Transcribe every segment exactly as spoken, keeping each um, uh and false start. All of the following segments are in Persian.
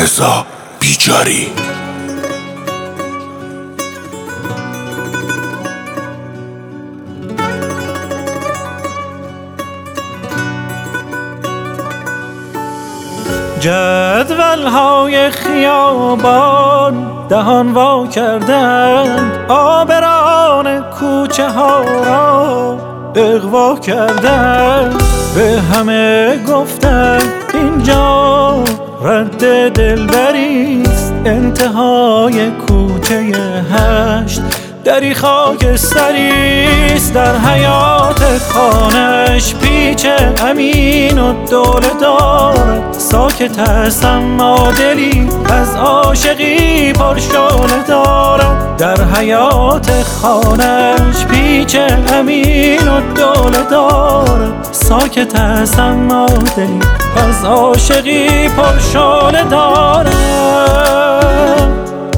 رضا بیجاری. جدول‌های خیابان دهان وا کردند، آبران کوچه ها را اغوا کردند. به همه گفتند اینجا رد دلبریست، انتهای کوچه هشت دری خاکستریست. در حیات خانش پیچ امین و دوله دارد، ساکت است اما دلی از عاشقی پرشعله دارد. در حیات خانش پیچ امین و دوله دارد، ساکت است اما دلی از عاشقی پرشعله دارد.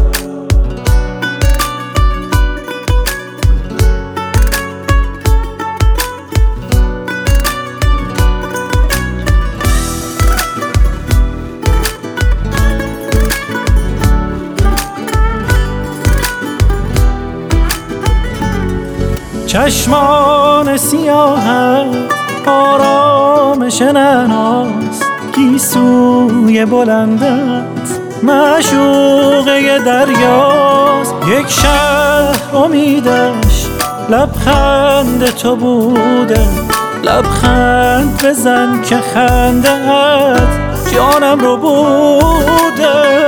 چشمان سیاهت آرامش نعناست، گیسوی بلندت معشوقه دریاست. یک شهر امیدش لبخند تو بوده، لبخند بزن که خنده‌ات جانم رو بوده.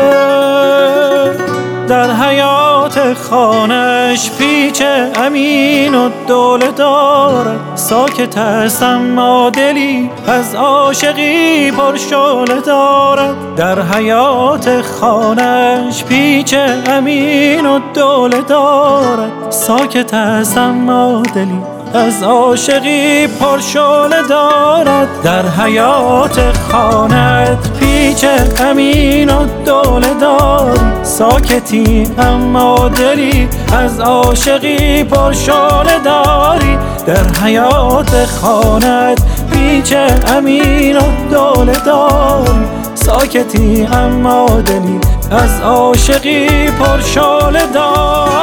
در حیات خانش پیچ امین و دوله دارد، ساکت است اما دلی از عاشقی پرشعله دارد. در حیات خانش پیچ امین و دوله دارد، ساکت است اما دلی از عاشقی پرشعله دارد. در حیات خانت پیچ امین و دوله داری، ساکتی اما دلی از عاشقی پرشعله داری. در حیات خانت پیچ امین و دوله داری، ساکتی اما دلی از عاشقی پرشعله داری.